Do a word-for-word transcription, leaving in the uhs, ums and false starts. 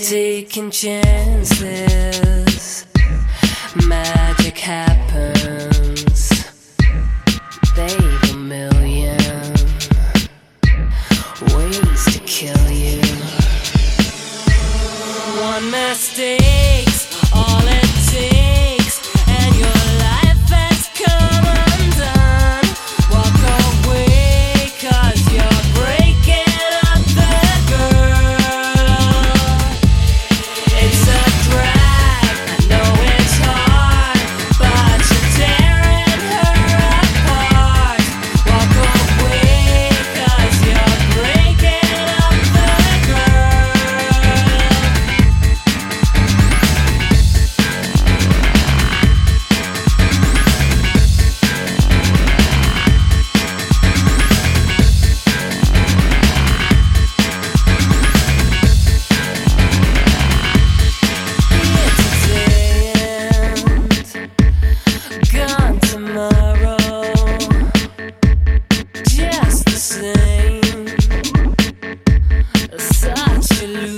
taking chances. Magic happens. They've a million ways to kill you. One mistake's all it takes, and your life has come undone. Walk away, 'cause you're breaking up the girl. It's a drag, I know it's hard, but you're tearing her apart. Walk away, 'cause you're breaking up the girl. Gone tomorrow, just the same. Such illusion.